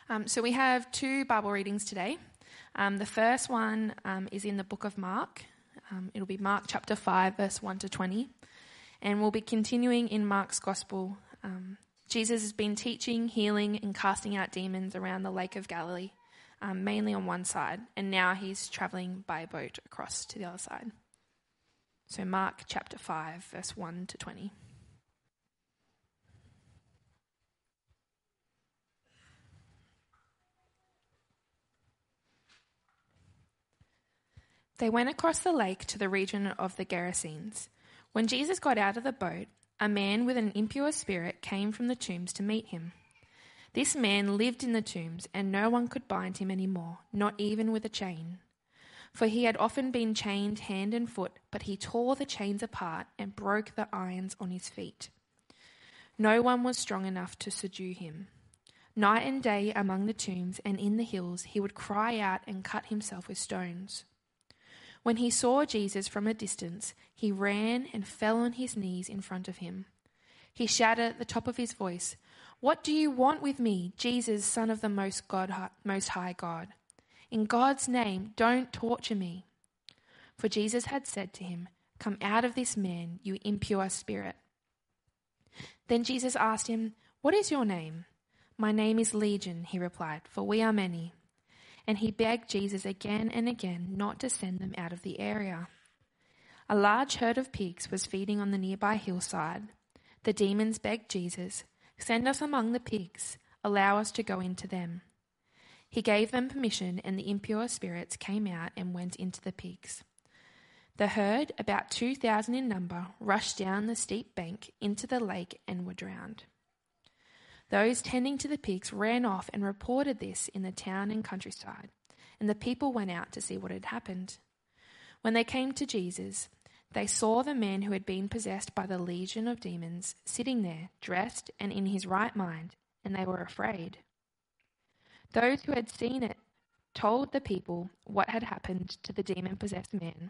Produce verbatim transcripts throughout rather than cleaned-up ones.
Um, so we have two Bible readings today. Um, the first one um, is in the book of Mark. Um, it'll be Mark chapter five, verse one to twenty. And we'll be continuing in Mark's gospel. Um, Jesus has been teaching, healing, and casting out demons around the Lake of Galilee, um, mainly on one side. And now he's travelling by boat across to the other side. So Mark chapter five, verse one to twenty. They went across the lake to the region of the Gerasenes. When Jesus got out of the boat, a man with an impure spirit came from the tombs to meet him. This man lived in the tombs, and no one could bind him anymore, not even with a chain. For he had often been chained hand and foot, but he tore the chains apart and broke the irons on his feet. No one was strong enough to subdue him. Night and day among the tombs and in the hills, he would cry out and cut himself with stones. When he saw Jesus from a distance, he ran and fell on his knees in front of him. He shouted at the top of his voice, "What do you want with me, Jesus, Son of the Most God, Most High God? In God's name, don't torture me." For Jesus had said to him, "Come out of this man, you impure spirit." Then Jesus asked him, "What is your name?" "My name is Legion," he replied, "for we are many." And he begged Jesus again and again not to send them out of the area. A large herd of pigs was feeding on the nearby hillside. The demons begged Jesus, "Send us among the pigs, allow us to go into them." He gave them permission, and the impure spirits came out and went into the pigs. The herd, about two thousand in number, rushed down the steep bank into the lake and were drowned. Those tending to the pigs ran off and reported this in the town and countryside, and the people went out to see what had happened. When they came to Jesus, they saw the man who had been possessed by the legion of demons sitting there, dressed and in his right mind, and they were afraid. Those who had seen it told the people what had happened to the demon-possessed man,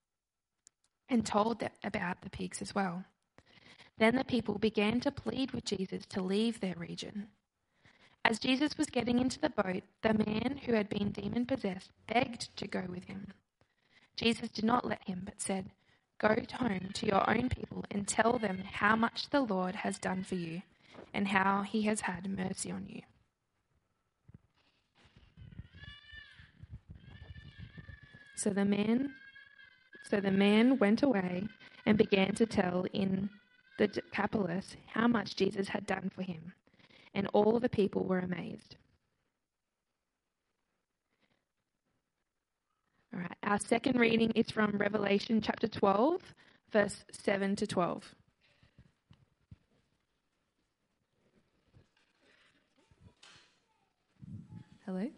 and told them about the pigs as well. Then the people began to plead with Jesus to leave their region. As Jesus was getting into the boat, the man who had been demon-possessed begged to go with him. Jesus did not let him, but said, "Go home to your own people and tell them how much the Lord has done for you and how he has had mercy on you." So the man, so the man went away and began to tell in the Decapolis how much Jesus had done for him, and all the people were amazed. All right, our second reading is from Revelation chapter twelve, verse seven to twelve. Hello?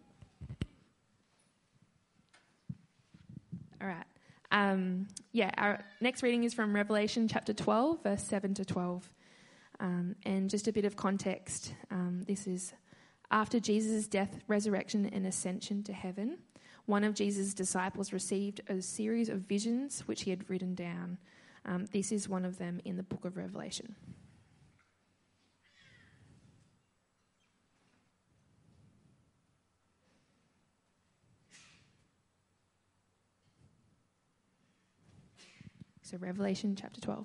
All right. Um, yeah, our next reading is from Revelation chapter twelve, verse seven to twelve. Um, and just a bit of context, um, this is after Jesus' death, resurrection, and ascension to heaven. One of Jesus' disciples received a series of visions which he had written down. Um, this is one of them in the book of Revelation. So Revelation chapter twelve.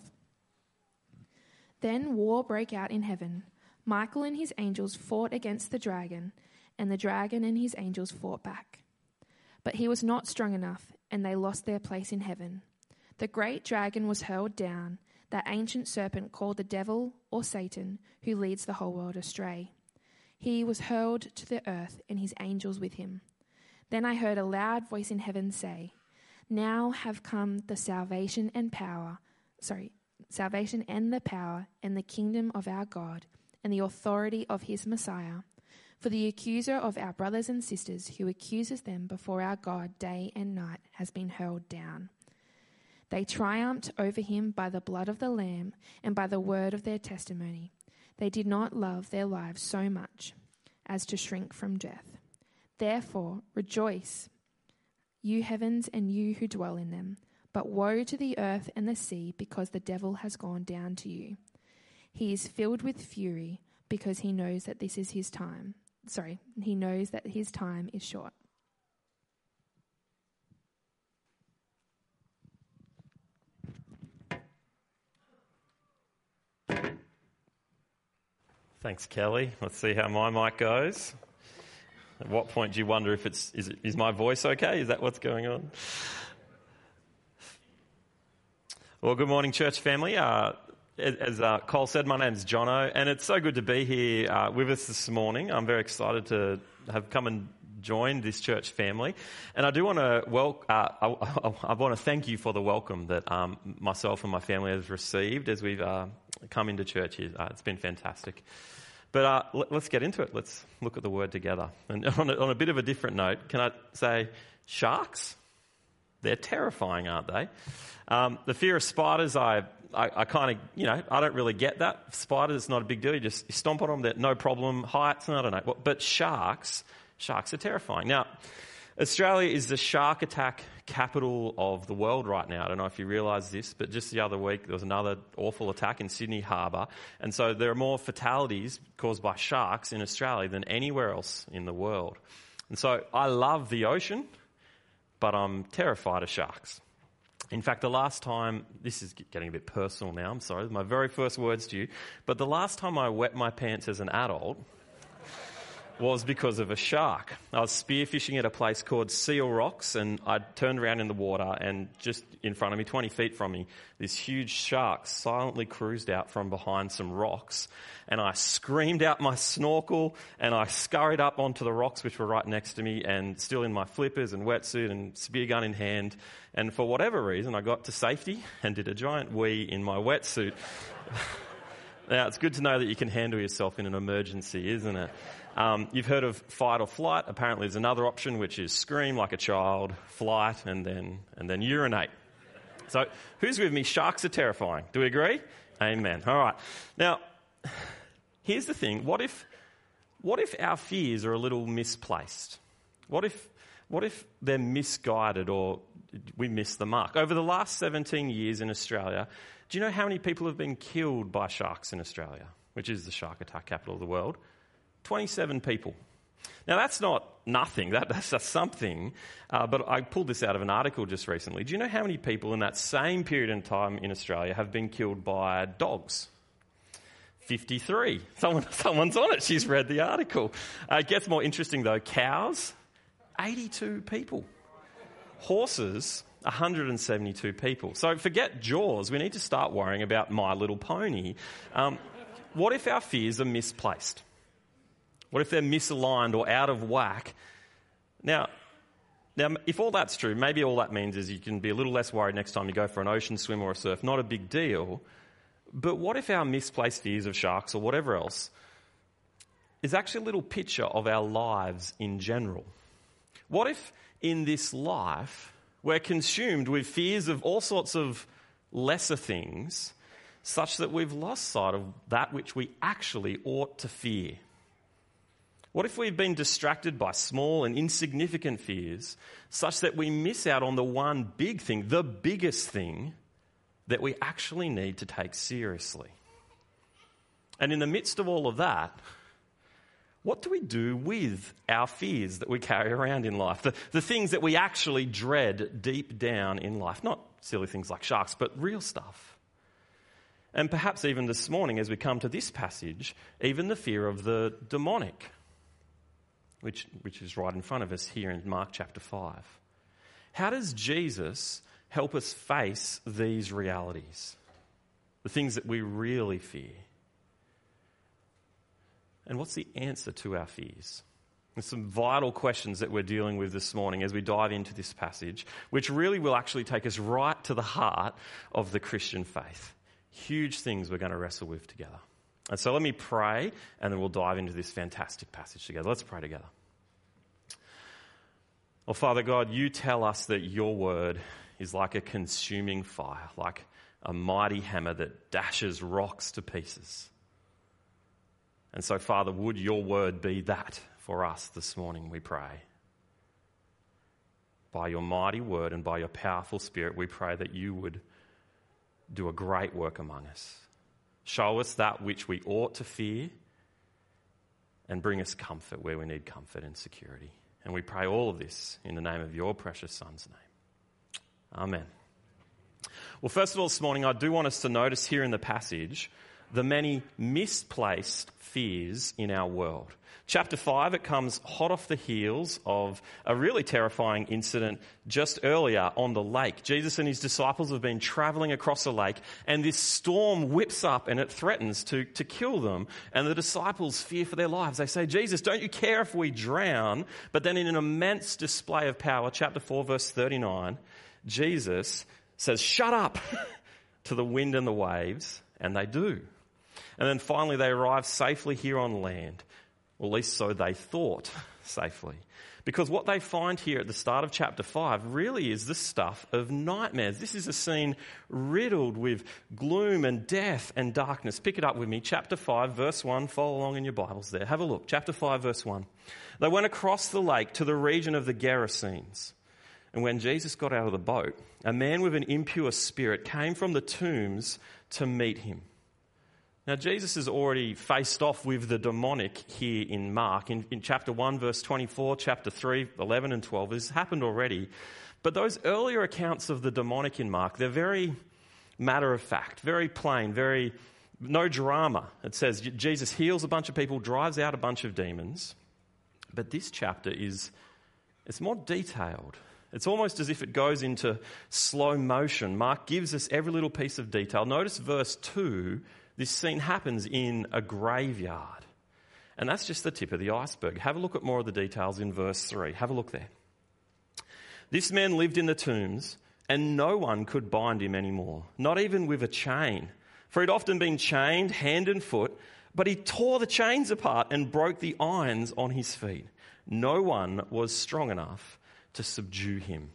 Then war broke out in heaven. Michael and his angels fought against the dragon, and the dragon and his angels fought back. But he was not strong enough, and they lost their place in heaven. The great dragon was hurled down, that ancient serpent called the devil or Satan, who leads the whole world astray. He was hurled to the earth, and his angels with him. Then I heard a loud voice in heaven say, "Now have come the salvation and power, sorry, salvation and the power and the kingdom of our God and the authority of his Messiah. For the accuser of our brothers and sisters who accuses them before our God day and night has been hurled down. They triumphed over him by the blood of the Lamb and by the word of their testimony. They did not love their lives so much as to shrink from death. Therefore, rejoice, you heavens and you who dwell in them. But woe to the earth and the sea, because the devil has gone down to you. He is filled with fury, because he knows that this is his time. sorry, he knows that his time is short. Thanks, Kelly. Let's see how my mic goes. At what point do you wonder if it's, is, it, is my voice okay? Is that what's going on? Well, good morning, church family. Uh, as uh, Cole said, my name's Jono, and it's so good to be here uh, with us this morning. I'm very excited to have come and join this church family. And I do want to well, uh, I, I, I want to thank you for the welcome that um, myself and my family has received as we've uh, come into church here. Uh, it's been fantastic. But uh, let, let's get into it. Let's look at the word together. And on a, on a bit of a different note, can I say sharks? They're terrifying, aren't they? Um, the fear of spiders, I, I, I kind of, you know, I don't really get that. Spiders, not a big deal. You just you stomp on them, they're no problem. Heights, I don't know. But sharks, sharks are terrifying. Now, Australia is the shark attack capital of the world right now. I don't know if you realise this, but just the other week there was another awful attack in Sydney Harbour. And so there are more fatalities caused by sharks in Australia than anywhere else in the world. And so I love the ocean, but I'm terrified of sharks. In fact, the last time, this is getting a bit personal now, I'm sorry, my very first words to you, but the last time I wet my pants as an adult was because of a shark. I was spearfishing at a place called Seal Rocks, and I turned around in the water, and just in front of me, twenty feet from me, this huge shark silently cruised out from behind some rocks, and I screamed out my snorkel, and I scurried up onto the rocks which were right next to me, and still in my flippers and wetsuit and spear gun in hand, and for whatever reason I got to safety and did a giant wee in my wetsuit. Now, it's good to know that you can handle yourself in an emergency, isn't it? Um, you've heard of fight or flight. Apparently there's another option, which is scream like a child, flight, and then and then urinate. So who's with me? Sharks are terrifying. Do we agree? Amen. All right. Now, here's the thing. What if what if our fears are a little misplaced? What if what if they're misguided or we miss the mark? Over the last seventeen years in Australia, do you know how many people have been killed by sharks in Australia, which is the shark attack capital of the world? twenty-seven people. Now, that's not nothing. That, that's, that's something. Uh, but I pulled this out of an article just recently. Do you know how many people in that same period in time in Australia have been killed by dogs? fifty-three. Someone, someone's on it. She's read the article. Uh, it gets more interesting, though. Cows, eighty-two people. Horses, one hundred seventy-two people. So forget Jaws. We need to start worrying about My Little Pony. Um, what if our fears are misplaced? What if they're misaligned or out of whack? Now, now, if all that's true, maybe all that means is you can be a little less worried next time you go for an ocean swim or a surf. Not a big deal. But what if our misplaced fears of sharks or whatever else is actually a little picture of our lives in general? What if in this life we're consumed with fears of all sorts of lesser things such that we've lost sight of that which we actually ought to fear? What if we've been distracted by small and insignificant fears such that we miss out on the one big thing, the biggest thing that we actually need to take seriously? And in the midst of all of that, what do we do with our fears that we carry around in life? The, the things that we actually dread deep down in life. Not silly things like sharks, but real stuff. And perhaps even this morning as we come to this passage, even the fear of the demonic. Which, which is right in front of us here in Mark chapter five. How does Jesus help us face these realities? The things that we really fear. And what's the answer to our fears? There's some vital questions that we're dealing with this morning as we dive into this passage, which really will actually take us right to the heart of the Christian faith. Huge things we're going to wrestle with together. And so let me pray, and then we'll dive into this fantastic passage together. Let's pray together. Oh, Father God, you tell us that your word is like a consuming fire, like a mighty hammer that dashes rocks to pieces. And so, Father, would your word be that for us this morning, we pray. By your mighty word and by your powerful Spirit, we pray that you would do a great work among us. Show us that which we ought to fear and bring us comfort where we need comfort and security. And we pray all of this in the name of your precious Son's name. Amen. Well, first of all, this morning, I do want us to notice here in the passage the many misplaced fears in our world. Chapter five, it comes hot off the heels of a really terrifying incident just earlier on the lake. Jesus and his disciples have been traveling across a lake, and this storm whips up and it threatens to, to kill them. And the disciples fear for their lives. They say, Jesus, don't you care if we drown? But then in an immense display of power, chapter four, verse thirty-nine, Jesus says, shut up to the wind and the waves, and they do. And then finally they arrive safely here on land. Or at least so they thought, safely. Because what they find here at the start of chapter five really is the stuff of nightmares. This is a scene riddled with gloom and death and darkness. Pick it up with me. Chapter five, verse one. Follow along in your Bibles there. Have a look. Chapter five, verse one. They went across the lake to the region of the Gerasenes. And when Jesus got out of the boat, a man with an impure spirit came from the tombs to meet him. Now, Jesus has already faced off with the demonic here in Mark. In, in chapter one, verse twenty-four, chapter three, eleven and twelve. This has happened already. But those earlier accounts of the demonic in Mark, they're very matter of fact, very plain, very no drama. It says Jesus heals a bunch of people, drives out a bunch of demons. But this chapter is, it's more detailed. It's almost as if it goes into slow motion. Mark gives us every little piece of detail. Notice verse two. This scene happens in a graveyard. And that's just the tip of the iceberg. Have a look at more of the details in verse three. Have a look there. This man lived in the tombs, and no one could bind him anymore, not even with a chain. For he'd often been chained hand and foot, but he tore the chains apart and broke the irons on his feet. No one was strong enough to subdue him.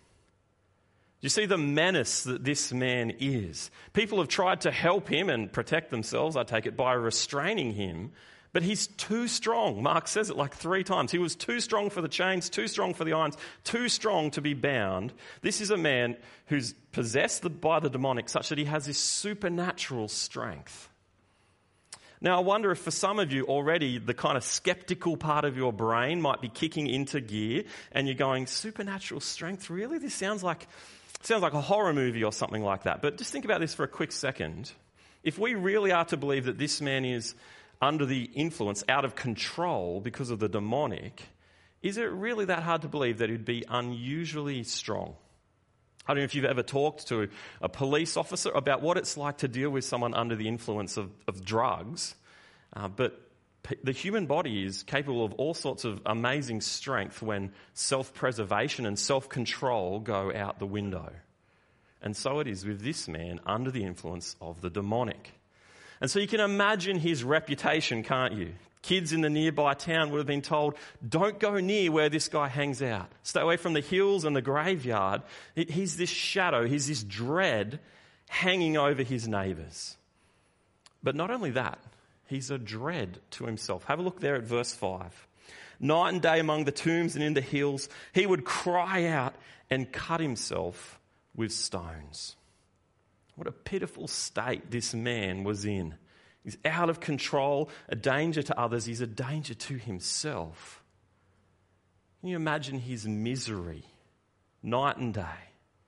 You see the menace that this man is. People have tried to help him and protect themselves, I take it, by restraining him. But he's too strong. Mark says it like three times. He was too strong for the chains, too strong for the irons, too strong to be bound. This is a man who's possessed by the demonic such that he has this supernatural strength. Now, I wonder if for some of you already the kind of skeptical part of your brain might be kicking into gear and you're going, supernatural strength? Really? This sounds like... Sounds like a horror movie or something like that. But just think about this for a quick second. If we really are to believe that this man is under the influence, out of control because of the demonic, is it really that hard to believe that he'd be unusually strong? I don't know if you've ever talked to a police officer about what it's like to deal with someone under the influence of, of drugs, uh, but the human body is capable of all sorts of amazing strength when self-preservation and self-control go out the window. And so it is with this man under the influence of the demonic. And so you can imagine his reputation, can't you? Kids in the nearby town would have been told, don't go near where this guy hangs out. Stay away from the hills and the graveyard. He's this shadow, he's this dread hanging over his neighbours. But not only that, he's a dread to himself. Have a look there at verse five. Night and day among the tombs and in the hills, he would cry out and cut himself with stones. What a pitiful state this man was in. He's out of control, a danger to others. He's a danger to himself. Can you imagine his misery night and day?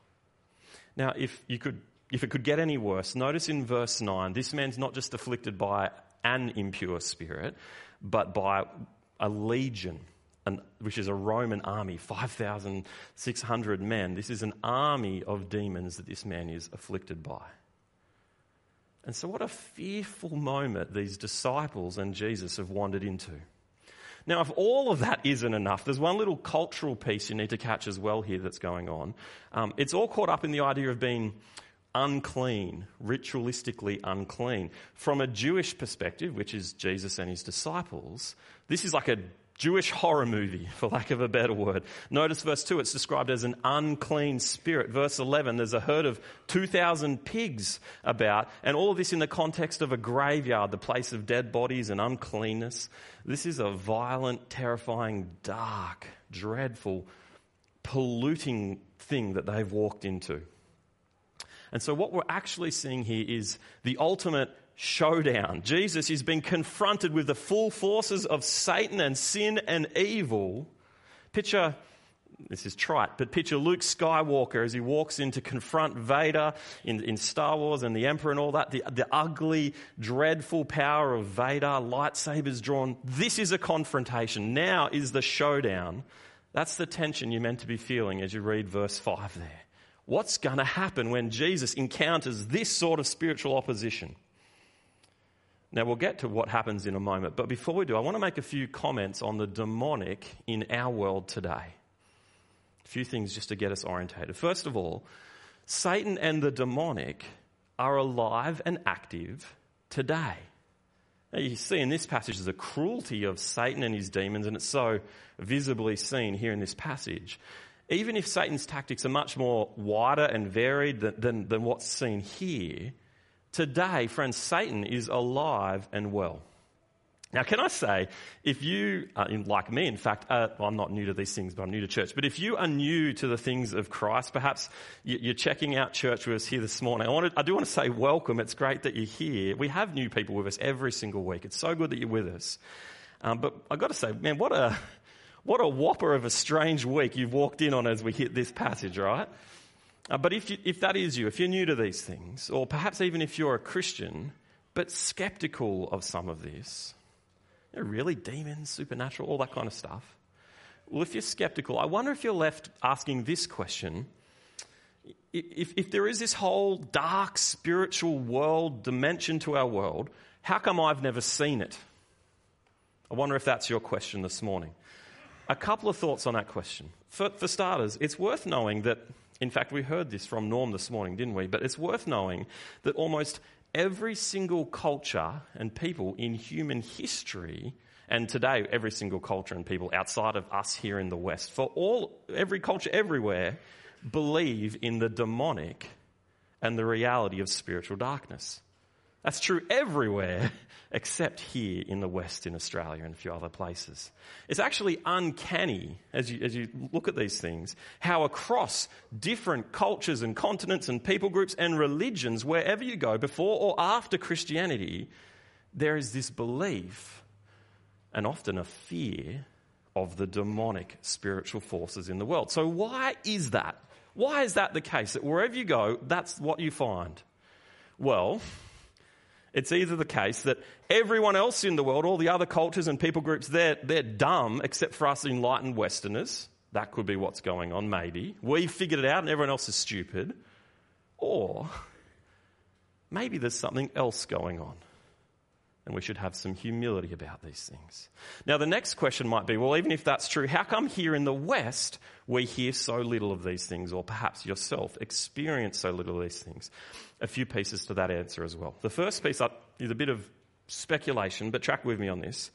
Now, if you could, if it could get any worse, notice in verse nine, this man's not just afflicted by an impure spirit, but by a legion, an, which is a Roman army, five thousand six hundred men. This is an army of demons that this man is afflicted by. And so what a fearful moment these disciples and Jesus have wandered into. Now, if all of that isn't enough, there's one little cultural piece you need to catch as well here that's going on. Um, it's all caught up in the idea of being unclean, ritualistically unclean. From a Jewish perspective, which is Jesus and his disciples, this is like a Jewish horror movie, for lack of a better word. Notice verse two, it's described as an unclean spirit. Verse eleven, there's a herd of two thousand pigs about, and all of this in the context of a graveyard, the place of dead bodies and uncleanness. This is a violent, terrifying, dark, dreadful, polluting thing that they've walked into. And so what we're actually seeing here is the ultimate showdown. Jesus is being confronted with the full forces of Satan and sin and evil. Picture, this is trite, but picture Luke Skywalker as he walks in to confront Vader in, in Star Wars and the Emperor and all that. The, the ugly, dreadful power of Vader, lightsabers drawn. This is a confrontation. Now is the showdown. That's the tension you're meant to be feeling as you read verse five there. What's going to happen when Jesus encounters this sort of spiritual opposition? Now, we'll get to what happens in a moment, but before we do, I want to make a few comments on the demonic in our world today. A few things just to get us orientated. First of all, Satan and the demonic are alive and active today. Now, you see in this passage the cruelty of Satan and his demons, and it's so visibly seen here in this passage. Even if Satan's tactics are much more wider and varied than, than, than what's seen here, today, friends, Satan is alive and well. Now, can I say, if you, uh, like me, in fact, uh, well, I'm not new to these things, but I'm new to church, but if you are new to the things of Christ, perhaps you're checking out church with us here this morning, I, want to, I do want to say welcome. It's great that you're here. We have new people with us every single week. It's so good that you're with us. Um, but I've got to say, man, what a... What a whopper of a strange week you've walked in on as we hit this passage, right? Uh, but if you, if that is you, if you're new to these things, or perhaps even if you're a Christian, but skeptical of some of this, you know, really demons, supernatural, all that kind of stuff. Well, if you're skeptical, I wonder if you're left asking this question. If, if there is this whole dark spiritual world dimension to our world, how come I've never seen it? I wonder if that's your question this morning. A couple of thoughts on that question. For, for starters, it's worth knowing that, in fact, we heard this from Norm this morning, didn't we? But it's worth knowing that almost every single culture and people in human history, and today every single culture and people outside of us here in the West, for all every culture everywhere, believe in the demonic and the reality of spiritual darkness. That's true everywhere except here in the West, in Australia and a few other places. It's actually uncanny, as you, as you look at these things, how across different cultures and continents and people groups and religions, wherever you go, before or after Christianity, there is this belief and often a fear of the demonic spiritual forces in the world. So why is that? Why is that the case? That wherever you go, that's what you find? Well, it's either the case that everyone else in the world, all the other cultures and people groups, they're, they're dumb except for us enlightened Westerners. That could be what's going on, maybe. We've figured it out and everyone else is stupid. Or maybe there's something else going on and we should have some humility about these things. Now, the next question might be, well, even if that's true, how come here in the West we hear so little of these things, or perhaps yourself experience so little of these things? A few pieces to that answer as well. The first piece up is a bit of speculation, but track with me on this.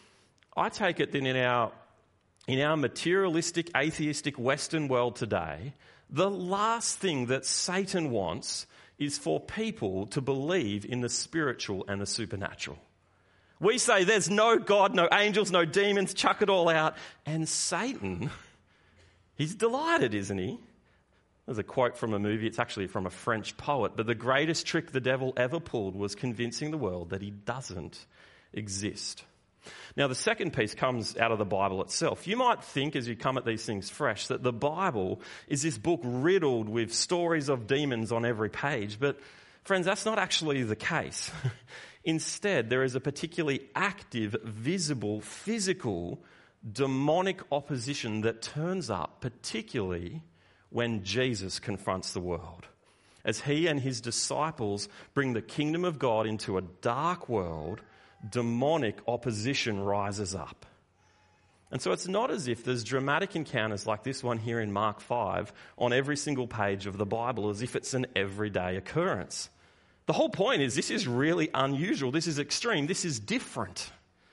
I take it that in our, in our materialistic, atheistic Western world today, the last thing that Satan wants is for people to believe in the spiritual and the supernatural. We say there's no God, no angels, no demons, chuck it all out. And Satan, he's delighted, isn't he? There's a quote from a movie, it's actually from a French poet, but the greatest trick the devil ever pulled was convincing the world that he doesn't exist. Now, the second piece comes out of the Bible itself. You might think, as you come at these things fresh, that the Bible is this book riddled with stories of demons on every page. But, friends, that's not actually the case. Instead, there is a particularly active, visible, physical, demonic opposition that turns up, particularly when Jesus confronts the world. As he and his disciples bring the kingdom of God into a dark world, demonic opposition rises up. And so it's not as if there's dramatic encounters like this one here in Mark five on every single page of the Bible, as if it's an everyday occurrence. The whole point is this is really unusual, this is extreme, this is different.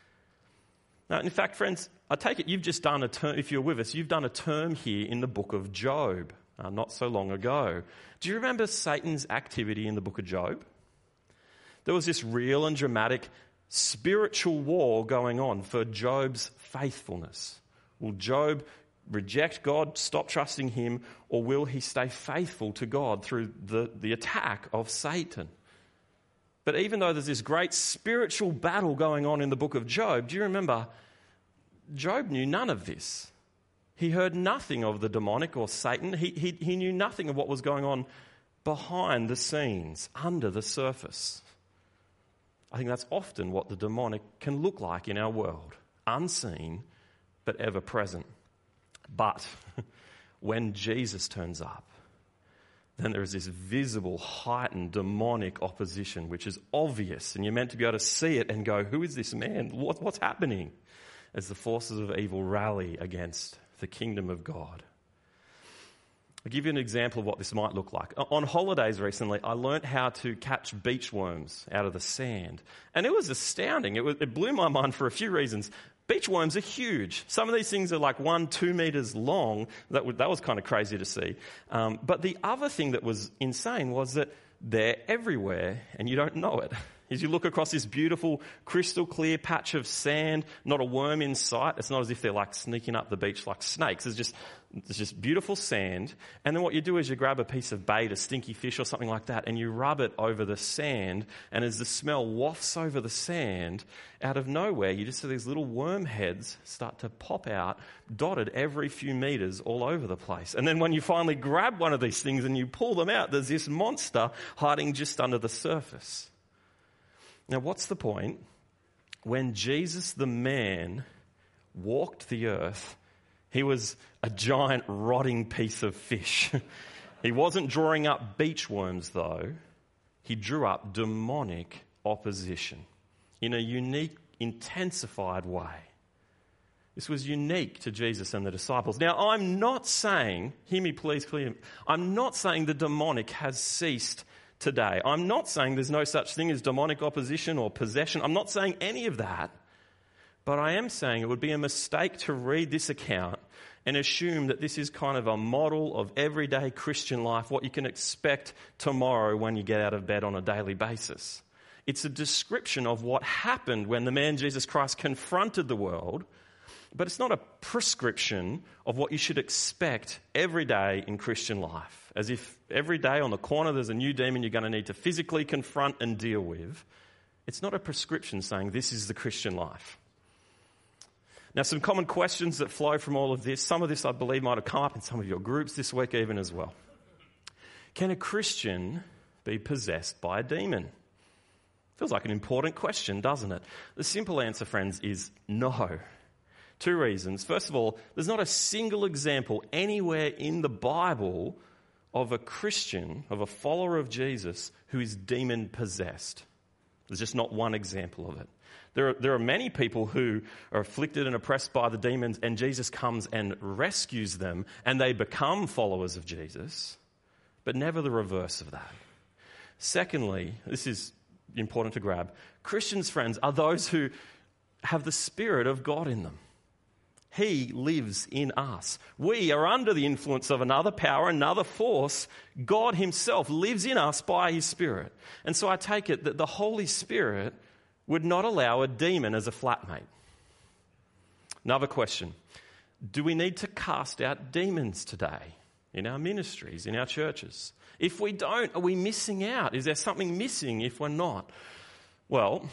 Now, in fact, friends, I take it you've just done a term, if you're with us, you've done a term here in the book of Job, uh, not so long ago. Do you remember Satan's activity in the book of Job? There was this real and dramatic spiritual war going on for Job's faithfulness. Will Job reject God, stop trusting him, or will he stay faithful to God through the, the attack of Satan? But even though there's this great spiritual battle going on in the book of Job, do you remember, Job knew none of this. He heard nothing of the demonic or Satan. He, he, he knew nothing of what was going on behind the scenes, under the surface. I think that's often what the demonic can look like in our world. Unseen, but ever present. But when Jesus turns up, then there is this visible, heightened, demonic opposition, which is obvious, and you're meant to be able to see it and go, who is this man? What, what's happening? As the forces of evil rally against the kingdom of God. I'll give you an example of what this might look like. On holidays recently, I learnt how to catch beach worms out of the sand. And it was astounding. It, was, it blew my mind for a few reasons. Beach worms are huge. Some of these things are like one, two metres long. That, w- that was kind of crazy to see. Um, but the other thing that was insane was that they're everywhere and you don't know it. As you look across this beautiful, crystal clear patch of sand, not a worm in sight. It's not as if they're like sneaking up the beach like snakes. It's just, it's just beautiful sand. And then what you do is you grab a piece of bait, a stinky fish or something like that, and you rub it over the sand. And as the smell wafts over the sand, out of nowhere, you just see these little worm heads start to pop out, dotted every few metres all over the place. And then when you finally grab one of these things and you pull them out, there's this monster hiding just under the surface. Now, what's the point? When Jesus, the man, walked the earth, he was a giant rotting piece of fish. He wasn't drawing up beach worms, though. He drew up demonic opposition in a unique, intensified way. This was unique to Jesus and the disciples. Now, I'm not saying, hear me please clearly, I'm not saying the demonic has ceased today. I'm not saying there's no such thing as demonic opposition or possession. I'm not saying any of that. But I am saying it would be a mistake to read this account and assume that this is kind of a model of everyday Christian life, what you can expect tomorrow when you get out of bed on a daily basis. It's a description of what happened when the man Jesus Christ confronted the world, but it's not a prescription of what you should expect every day in Christian life. As if every day on the corner there's a new demon you're going to need to physically confront and deal with. It's not a prescription saying this is the Christian life. Now, some common questions that flow from all of this. Some of this, I believe, might have come up in some of your groups this week even as well. Can a Christian be possessed by a demon? Feels like an important question, doesn't it? The simple answer, friends, is no. Two reasons. First of all, there's not a single example anywhere in the Bible of a Christian, of a follower of Jesus, who is demon-possessed. There's just not one example of it. There are, there are many people who are afflicted and oppressed by the demons, and Jesus comes and rescues them, and they become followers of Jesus, but never the reverse of that. Secondly, this is important to grab, Christians, friends, are those who have the Spirit of God in them. He lives in us. We are under the influence of another power, another force. God himself lives in us by his Spirit. And so I take it that the Holy Spirit would not allow a demon as a flatmate. Another question. Do we need to cast out demons today in our ministries, in our churches? If we don't, are we missing out? Is there something missing if we're not? Well,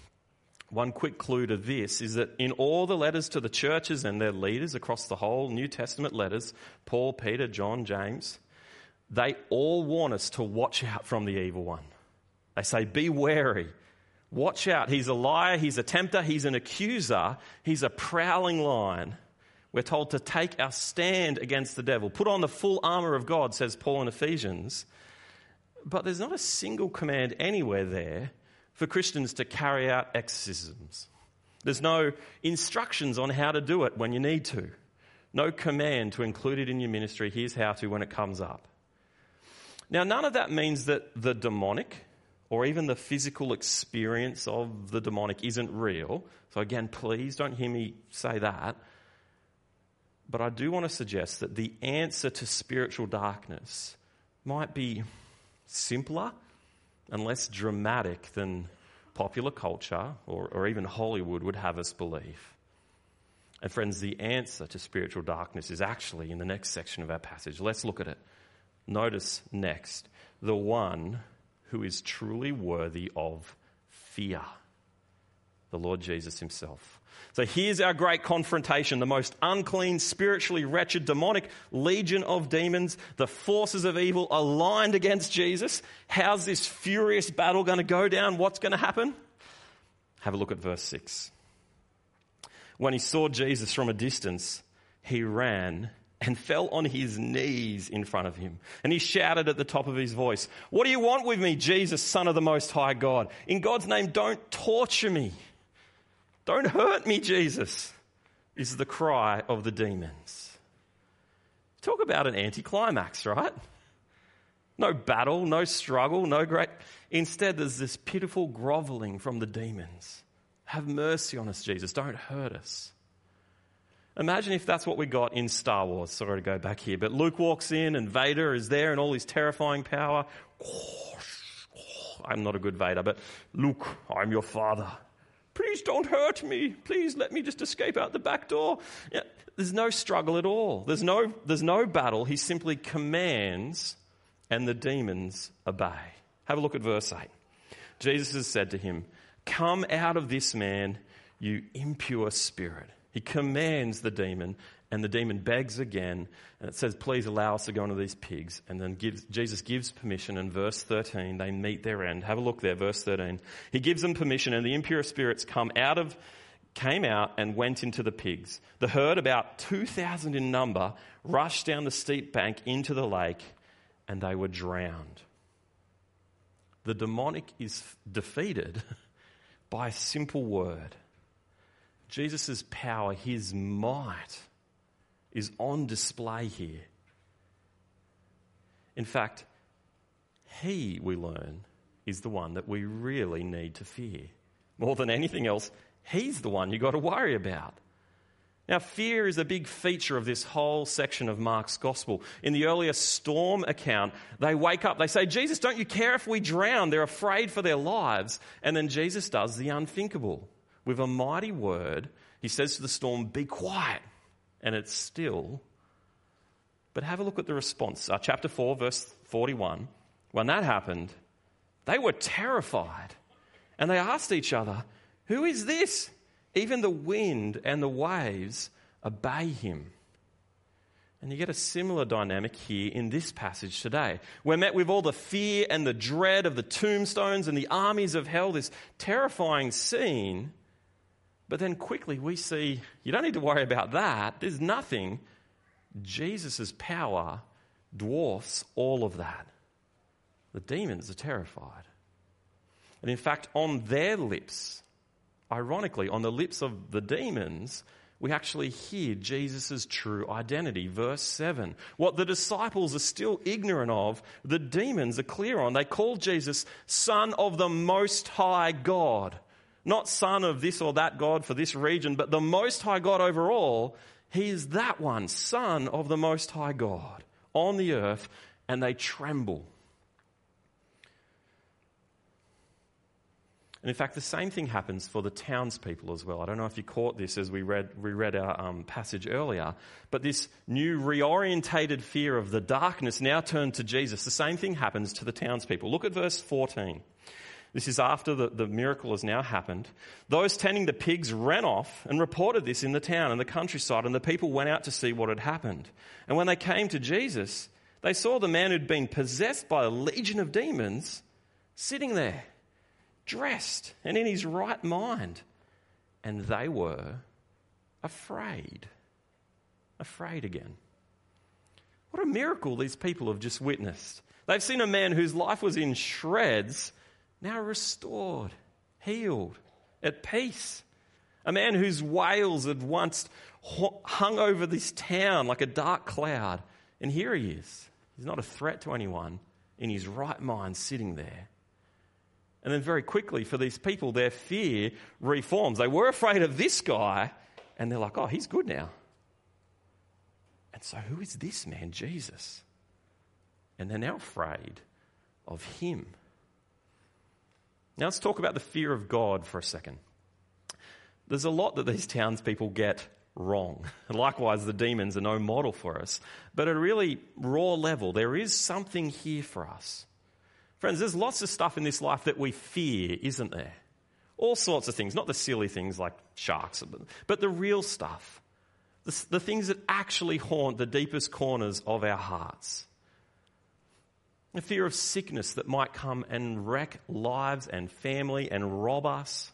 one quick clue to this is that in all the letters to the churches and their leaders across the whole New Testament letters, Paul, Peter, John, James, they all warn us to watch out from the evil one. They say, be wary. Watch out. He's a liar. He's a tempter. He's an accuser. He's a prowling lion. We're told to take our stand against the devil. Put on the full armour of God, says Paul in Ephesians. But there's not a single command anywhere there for Christians to carry out exorcisms. There's no instructions on how to do it when you need to. No command to include it in your ministry. Here's how to when it comes up. Now, none of that means that the demonic or even the physical experience of the demonic isn't real. So again, please don't hear me say that. But I do want to suggest that the answer to spiritual darkness might be simpler and less dramatic than popular culture or, or even Hollywood would have us believe. And friends, the answer to spiritual darkness is actually in the next section of our passage. Let's look at it. Notice next, the one who is truly worthy of fear, the Lord Jesus himself. So here's our great confrontation. The most unclean, spiritually wretched, demonic legion of demons, the forces of evil aligned against Jesus. How's this furious battle going to go down? What's going to happen? Have a look at verse six. When he saw Jesus from a distance, he ran and fell on his knees in front of him. And he shouted at the top of his voice, "What do you want with me, Jesus, Son of the Most High God? In God's name, don't torture me. Don't hurt me, Jesus," is the cry of the demons. Talk about an anticlimax, right? No battle, no struggle, no great... Instead, there's this pitiful groveling from the demons. Have mercy on us, Jesus. Don't hurt us. Imagine if that's what we got in Star Wars. Sorry to go back here, but Luke walks in and Vader is there in all his terrifying power. I'm not a good Vader, but Luke, I'm your father. Please don't hurt me. Please let me just escape out the back door. Yeah, there's no struggle at all. There's no, there's no battle. He simply commands and the demons obey. Have a look at verse eight. Jesus has said to him, "Come out of this man, you impure spirit." He commands the demon, and the demon begs again, and it says, "Please allow us to go into these pigs." And then gives, Jesus gives permission, and verse thirteen, they meet their end. Have a look there, verse thirteen. He gives them permission, and the impure spirits come out of, came out and went into the pigs. The herd, about two thousand in number, rushed down the steep bank into the lake, and they were drowned. The demonic is defeated by a simple word. Jesus' power, his might, is on display here. In fact, he, we learn, is the one that we really need to fear. More than anything else, he's the one you've got to worry about. Now, fear is a big feature of this whole section of Mark's gospel. In the earlier storm account, they wake up, they say, "Jesus, don't you care if we drown?" They're afraid for their lives. And then Jesus does the unthinkable. With a mighty word, he says to the storm, "Be quiet." And it's still. But have a look at the response. Uh, chapter four, verse forty-one. When that happened, they were terrified. And they asked each other, "Who is this? Even the wind and the waves obey him." And you get a similar dynamic here in this passage today. We're met with all the fear and the dread of the tombstones and the armies of hell, this terrifying scene. But then quickly we see, you don't need to worry about that. There's nothing. Jesus' power dwarfs all of that. The demons are terrified. And in fact, on their lips, ironically, on the lips of the demons, we actually hear Jesus' true identity. Verse seven. What the disciples are still ignorant of, the demons are clear on. They call Jesus Son of the Most High God. Not son of this or that God for this region, but the Most High God over all. He is that one, Son of the Most High God on the earth, and they tremble. And in fact, the same thing happens for the townspeople as well. I don't know if you caught this as we read, we read our um, passage earlier, but this new reorientated fear of the darkness now turned to Jesus. The same thing happens to the townspeople. Look at verse fourteen. This is after the, the miracle has now happened. Those tending the pigs ran off and reported this in the town and the countryside, and the people went out to see what had happened. And when they came to Jesus, they saw the man who'd been possessed by a legion of demons sitting there, dressed and in his right mind. And they were afraid. Afraid again. What a miracle these people have just witnessed. They've seen a man whose life was in shreds, now restored, healed, at peace. A man whose wails had once hung over this town like a dark cloud. And here he is. He's not a threat to anyone, in his right mind, sitting there. And then very quickly for these people, their fear reforms. They were afraid of this guy, and they're like, "Oh, he's good now." And so who is this man, Jesus? And they're now afraid of him. Now let's talk about the fear of God for a second. There's a lot that these townspeople get wrong. Likewise, the demons are no model for us. But at a really raw level, there is something here for us. Friends, there's lots of stuff in this life that we fear, isn't there? All sorts of things, not the silly things like sharks, but the real stuff. The, the things that actually haunt the deepest corners of our hearts. The fear of sickness that might come and wreck lives and family and rob us.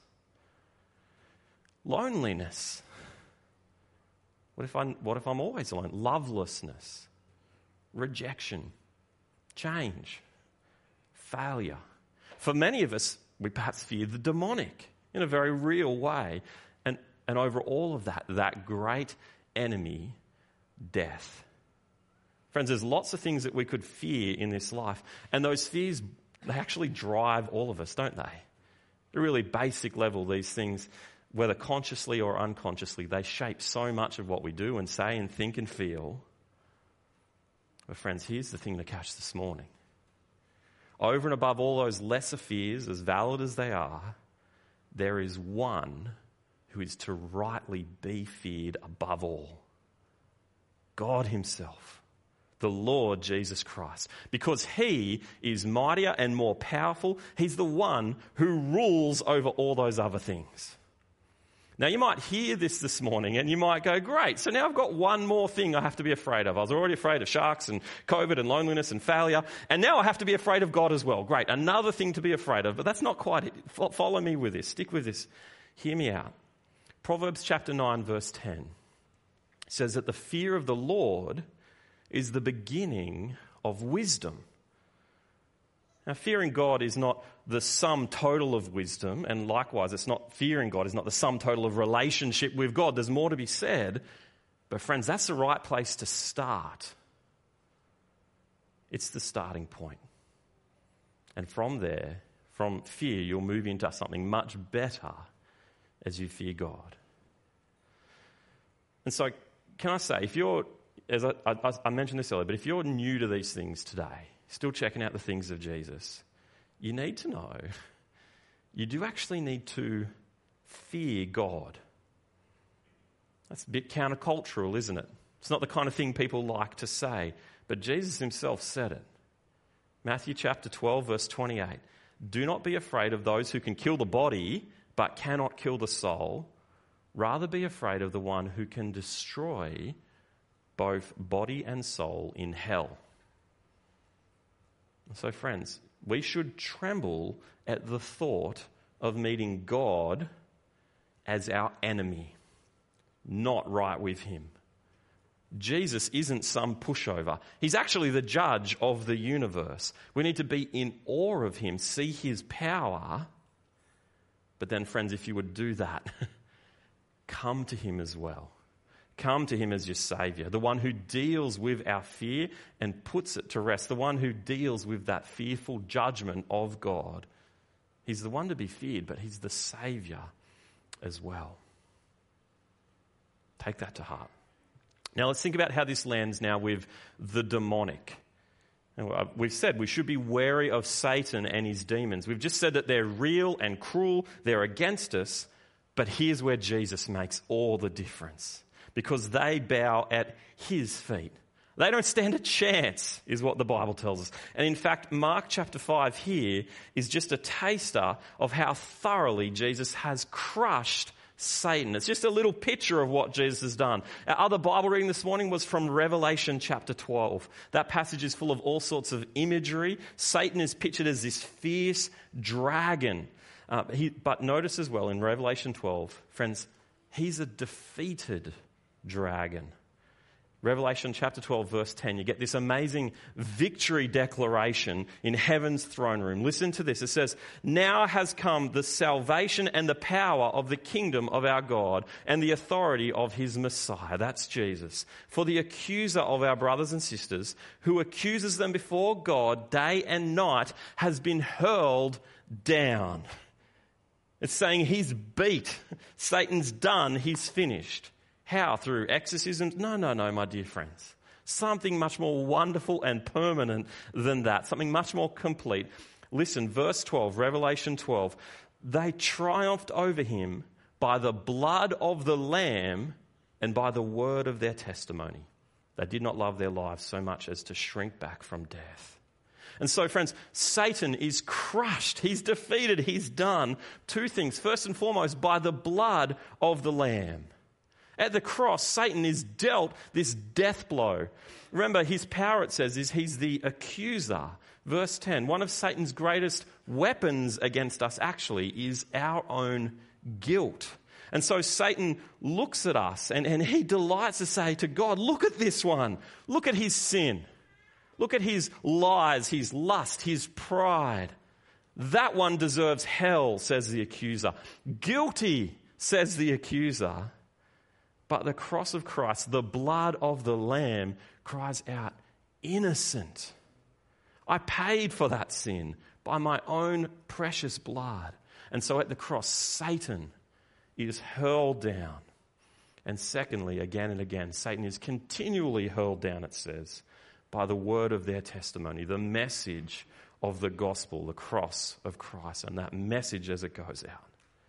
Loneliness. What if, I, what if I'm always alone? Lovelessness. Rejection. Change. Failure. For many of us, we perhaps fear the demonic in a very real way. And, and over all of that, that great enemy, death. Friends, there's lots of things that we could fear in this life. And those fears, they actually drive all of us, don't they? At a really basic level, these things, whether consciously or unconsciously, they shape so much of what we do and say and think and feel. But friends, here's the thing to catch this morning. Over and above all those lesser fears, as valid as they are, there is one who is to rightly be feared above all. God himself, the Lord Jesus Christ. Because he is mightier and more powerful. He's the one who rules over all those other things. Now, you might hear this this morning and you might go, great, so now I've got one more thing I have to be afraid of. I was already afraid of sharks and COVID and loneliness and failure, and now I have to be afraid of God as well. Great, another thing to be afraid of, but that's not quite it. Follow me with this. Stick with this. Hear me out. Proverbs chapter nine, verse ten says that the fear of the Lord is the beginning of wisdom. Now, fearing God is not the sum total of wisdom, and likewise, it's not fearing God is not the sum total of relationship with God. There's more to be said, but friends, that's the right place to start. It's the starting point. And from there, from fear, you'll move into something much better as you fear God. And so, can I say, if you're, as I, I, I mentioned this earlier, but if you're new to these things today, still checking out the things of Jesus, you need to know, you do actually need to fear God. That's a bit countercultural, isn't it? It's not the kind of thing people like to say, but Jesus himself said it. Matthew chapter twelve, verse twenty-eight. Do not be afraid of those who can kill the body, but cannot kill the soul. Rather be afraid of the one who can destroy both body and soul in hell. So friends, we should tremble at the thought of meeting God as our enemy, not right with him. Jesus isn't some pushover. He's actually the judge of the universe. We need to be in awe of him, see his power. But then, friends, if you would do that, come to him as well. Come to him as your Saviour, the one who deals with our fear and puts it to rest, the one who deals with that fearful judgment of God. He's the one to be feared, but he's the Saviour as well. Take that to heart. Now let's think about how this lands now with the demonic. We've said we should be wary of Satan and his demons. We've just said that they're real and cruel, they're against us, but here's where Jesus makes all the difference. Because they bow at his feet. They don't stand a chance, is what the Bible tells us. And in fact, Mark chapter five here is just a taster of how thoroughly Jesus has crushed Satan. It's just a little picture of what Jesus has done. Our other Bible reading this morning was from Revelation chapter twelve. That passage is full of all sorts of imagery. Satan is pictured as this fierce dragon. Uh, he, but notice as well in Revelation twelve, friends, he's a defeated dragon. Revelation chapter twelve, verse ten, you get this amazing victory declaration in heaven's throne room. Listen to this. It says, now has come the salvation and the power of the kingdom of our God and the authority of his Messiah. That's Jesus. For the accuser of our brothers and sisters, who accuses them before God day and night, has been hurled down. It's saying he's beat. Satan's done. He's finished. How? Through exorcisms? No, no, no, my dear friends. Something much more wonderful and permanent than that. Something much more complete. Listen, verse twelve, Revelation twelve. They triumphed over him by the blood of the Lamb and by the word of their testimony. They did not love their lives so much as to shrink back from death. And so, friends, Satan is crushed. He's defeated. He's done. Two things. First and foremost, by the blood of the Lamb. At the cross, Satan is dealt this death blow. Remember, his power, it says, is he's the accuser. Verse ten, one of Satan's greatest weapons against us actually is our own guilt. And so Satan looks at us and, and he delights to say to God, look at this one. Look at his sin. Look at his lies, his lust, his pride. That one deserves hell, says the accuser. Guilty, says the accuser. But the cross of Christ, the blood of the Lamb, cries out, innocent. I paid for that sin by my own precious blood. And so at the cross, Satan is hurled down. And secondly, again and again, Satan is continually hurled down, it says, by the word of their testimony, the message of the gospel, the cross of Christ, and that message as it goes out.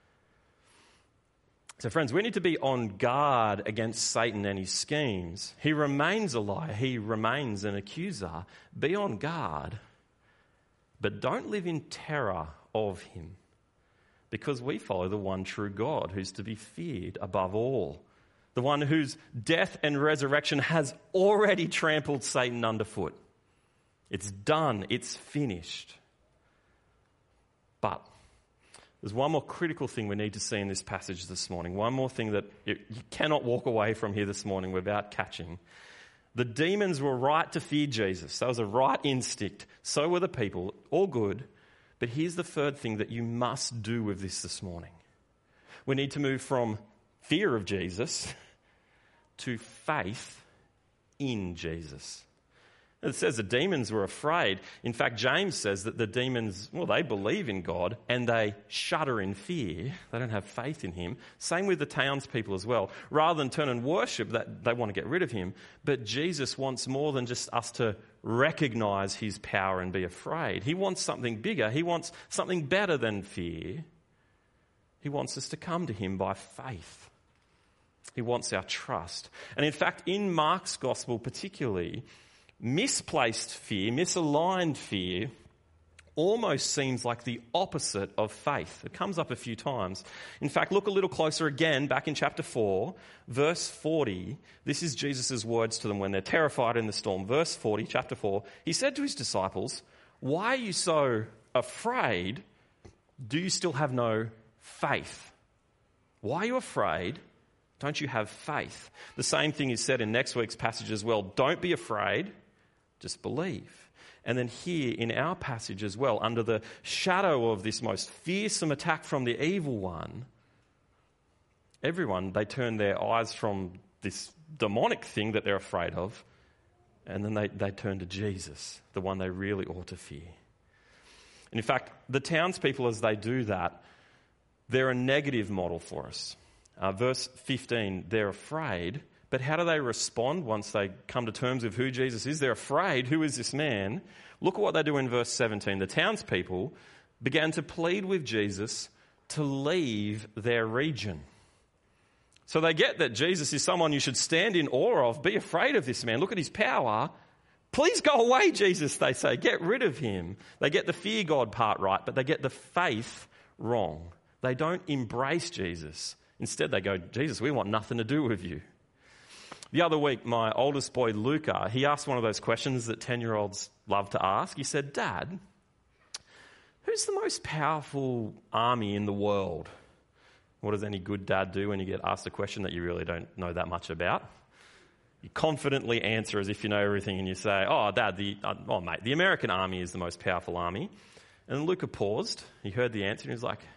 So friends, we need to be on guard against Satan and his schemes. He remains a liar. He remains an accuser. Be on guard, but don't live in terror of him, because we follow the one true God who's to be feared above all, the one whose death and resurrection has already trampled Satan underfoot. It's done. It's finished. But there's one more critical thing we need to see in this passage this morning. One more thing that you, you cannot walk away from here this morning without catching. The demons were right to fear Jesus. That was a right instinct. So were the people. All good. But here's the third thing that you must do with this this morning. We need to move from fear of Jesus to faith in Jesus. It says the demons were afraid. In fact, James says that the demons, well, they believe in God and they shudder in fear. They don't have faith in him. Same with the townspeople as well. Rather than turn and worship, that they want to get rid of him. But Jesus wants more than just us to recognize his power and be afraid. He wants something bigger. He wants something better than fear. He wants us to come to him by faith. He wants our trust. And in fact, in Mark's gospel particularly, misplaced fear, misaligned fear, almost seems like the opposite of faith. It comes up a few times. In fact, look a little closer again, back in chapter four, verse forty. This is Jesus' words to them when they're terrified in the storm. Verse forty, chapter four, he said to his disciples, "Why are you so afraid? Do you still have no faith?" Why are you afraid? Don't you have faith? The same thing is said in next week's passage as well. Don't be afraid. Just believe. And then here in our passage as well, under the shadow of this most fearsome attack from the evil one, everyone, they turn their eyes from this demonic thing that they're afraid of, and then they, they turn to Jesus, the one they really ought to fear. And in fact, the townspeople, as they do that, they're a negative model for us. Uh, verse fifteen, they're afraid. But how do they respond once they come to terms with who Jesus is? They're afraid. Who is this man? Look at what they do in verse seventeen. The townspeople began to plead with Jesus to leave their region. So they get that Jesus is someone you should stand in awe of. Be afraid of this man. Look at his power. Please go away, Jesus, they say. Get rid of him. They get the fear God part right, but they get the faith wrong. They don't embrace Jesus. Instead, they go, Jesus, we want nothing to do with you. The other week, my oldest boy, Luca, he asked one of those questions that ten-year-olds love to ask. He said, "Dad, who's the most powerful army in the world?" What does any good dad do when you get asked a question that you really don't know that much about? You confidently answer as if you know everything, and you say, "Oh, Dad, the uh, oh mate, the American army is the most powerful army." And Luca paused. He heard the answer, and he was like,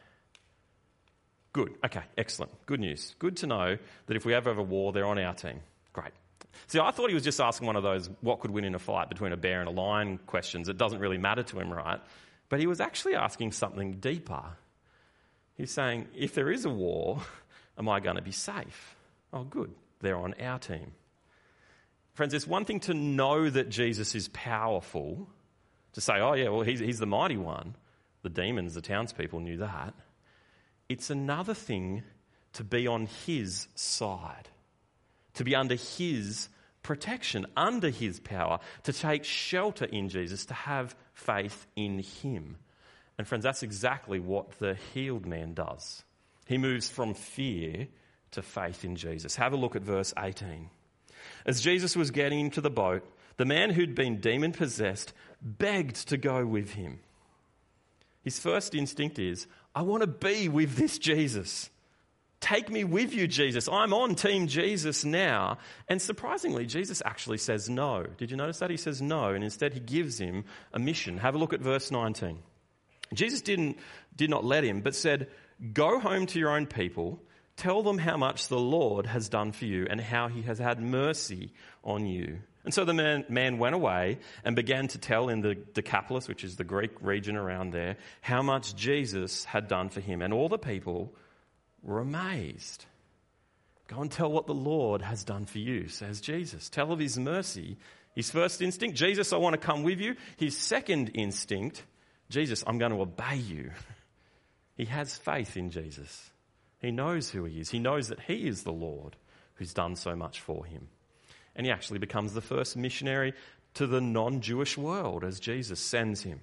"Good. Okay, excellent. Good news. Good to know that if we ever have a war, they're on our team." Great. See, I thought he was just asking one of those what could win in a fight between a bear and a lion questions. It doesn't really matter to him, right? But he was actually asking something deeper. He's saying, if there is a war, am I going to be safe? Oh, good. They're on our team. Friends, it's one thing to know that Jesus is powerful, to say, oh yeah, well, he's, he's the mighty one. The demons, the townspeople knew that. It's another thing to be on his side, to be under his protection, under his power, to take shelter in Jesus, to have faith in him. And friends, that's exactly what the healed man does. He moves from fear to faith in Jesus. Have a look at verse eighteen. As Jesus was getting into the boat, the man who'd been demon-possessed begged to go with him. His first instinct is, I want to be with this Jesus. Take me with you, Jesus. I'm on Team Jesus now. And surprisingly, Jesus actually says no. Did you notice that? He says no, and instead he gives him a mission. Have a look at verse nineteen. Jesus didn't, did not let him, but said, go home to your own people, tell them how much the Lord has done for you and how he has had mercy on you. And so the man, man went away and began to tell in the Decapolis, which is the Greek region around there, how much Jesus had done for him. And all the people were amazed. Go and tell what the Lord has done for you, says Jesus. Tell of his mercy. His first instinct, Jesus, I want to come with you. His second instinct, Jesus, I'm going to obey you. He has faith in Jesus. He knows who he is. He knows that he is the Lord who's done so much for him. And he actually becomes the first missionary to the non-Jewish world as Jesus sends him.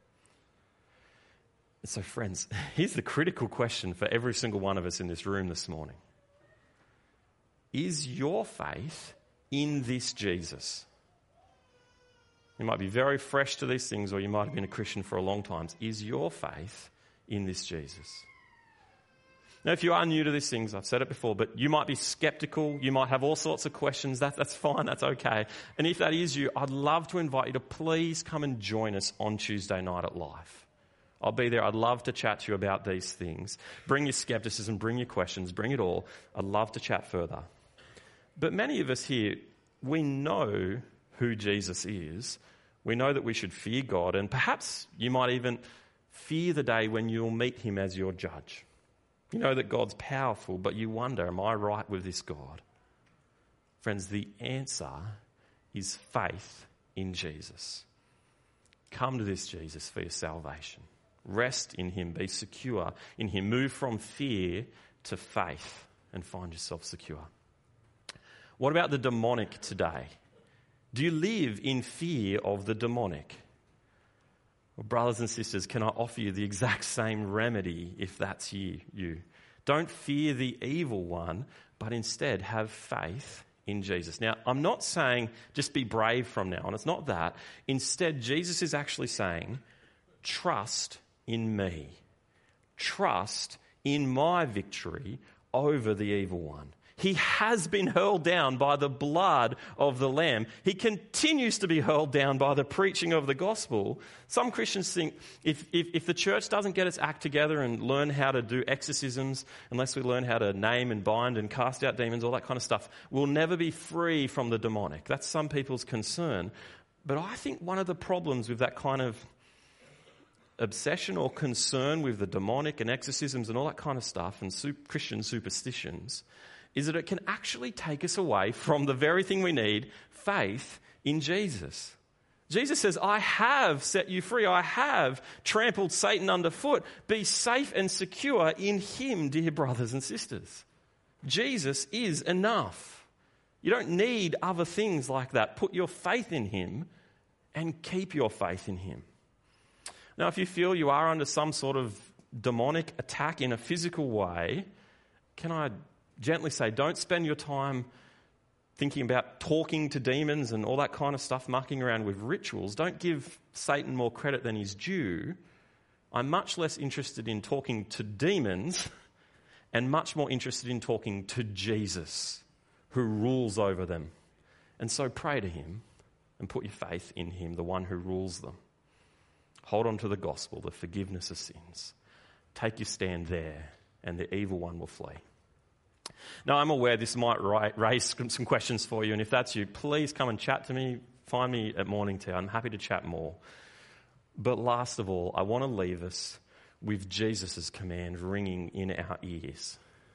So friends, here's the critical question for every single one of us in this room this morning. Is your faith in this Jesus? You might be very fresh to these things, or you might have been a Christian for a long time. Is your faith in this Jesus? Now, if you are new to these things, I've said it before, but you might be skeptical, you might have all sorts of questions, that, that's fine, that's okay. And if that is you, I'd love to invite you to please come and join us on Tuesday night at Life. I'll be there. I'd love to chat to you about these things. Bring your skepticism, bring your questions, bring it all. I'd love to chat further. But many of us here, we know who Jesus is. We know that we should fear God, and perhaps you might even fear the day when you'll meet him as your judge. You know that God's powerful, but you wonder, am I right with this God? Friends, the answer is faith in Jesus. Come to this Jesus for your salvation. Rest in him, be secure in him. Move from fear to faith and find yourself secure. What about the demonic today? Do you live in fear of the demonic? Well, brothers and sisters, can I offer you the exact same remedy if that's you? you? Don't fear the evil one, but instead have faith in Jesus. Now, I'm not saying just be brave from now on. It's not that. Instead, Jesus is actually saying, trust in me. Trust in my victory over the evil one. He has been hurled down by the blood of the Lamb. He continues to be hurled down by the preaching of the gospel. Some Christians think if, if, if the church doesn't get its act together and learn how to do exorcisms, unless we learn how to name and bind and cast out demons, all that kind of stuff, we'll never be free from the demonic. That's some people's concern. But I think one of the problems with that kind of obsession or concern with the demonic and exorcisms and all that kind of stuff and super Christian superstitions is that it can actually take us away from the very thing we need, faith in Jesus. Jesus says, I have set you free. I have trampled Satan underfoot. Be safe and secure in him, dear brothers and sisters. Jesus is enough. You don't need other things like that. Put your faith in him and keep your faith in him. Now, if you feel you are under some sort of demonic attack in a physical way, can I gently say, don't spend your time thinking about talking to demons and all that kind of stuff, mucking around with rituals. Don't give Satan more credit than he's due. I'm much less interested in talking to demons and much more interested in talking to Jesus, who rules over them. And so pray to him and put your faith in him, the one who rules them. Hold on to the gospel, the forgiveness of sins. Take your stand there, and the evil one will flee. Now, I'm aware this might raise some questions for you, and if that's you, please come and chat to me. Find me at morning tea. I'm happy to chat more. But last of all, I want to leave us with Jesus' command ringing in our ears.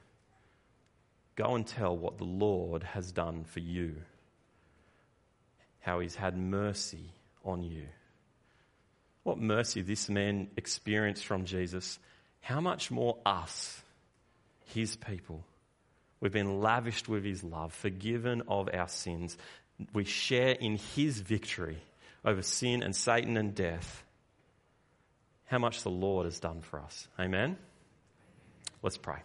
Go and tell what the Lord has done for you, how he's had mercy on you. What mercy this man experienced from Jesus. How much more us, his people. We've been lavished with his love, forgiven of our sins, we share in his victory over sin and Satan and death, how much the Lord has done for us. Amen? Let's pray.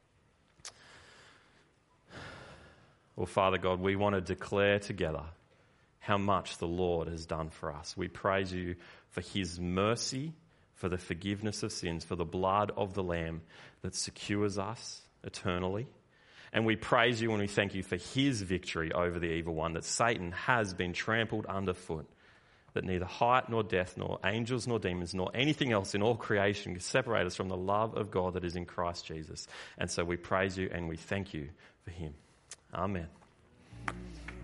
Well, Father God, we want to declare together how much the Lord has done for us. We praise you for his mercy, for the forgiveness of sins, for the blood of the Lamb that secures us eternally. And we praise you and we thank you for his victory over the evil one, that Satan has been trampled underfoot, that neither height nor death nor angels nor demons nor anything else in all creation can separate us from the love of God that is in Christ Jesus. And so we praise you and we thank you for him. Amen.